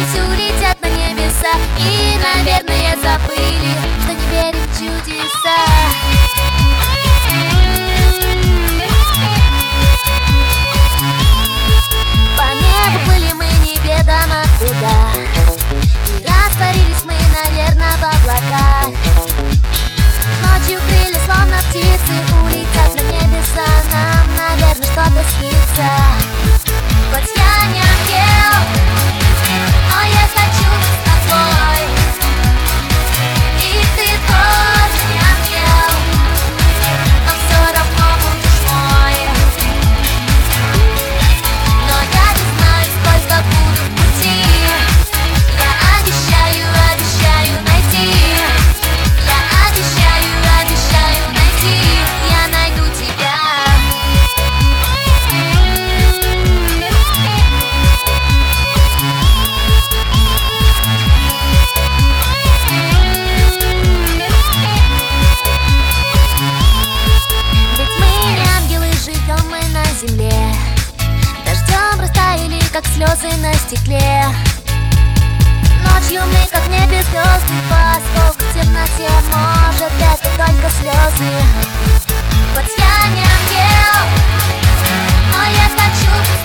Разбились, улетят на небеса и, наверное, забыли, что не верим в чудеса. По небу плыли мы неведомо куда, и растворились мы, наверное, в облаках. Ночью крылья, словно птицы, улетят на небеса. Нам, наверное, что-то снится. Хоть я не ангел, но я хочу с тобой, и ты тоже не ангел, но все равно будешь мой. Но я не знаю, сколько буду в пути. Я обещаю, обещаю найти. Я обещаю, обещаю найти. Я найду тебя. Ведь мы не ангелы, живем мы на земле. Дождем растаяли, как слезы на стекле. Ночью мы, как в небе звезды, поскольку в темноте, может, это только слезы. Хоть я не ангел, но я хочу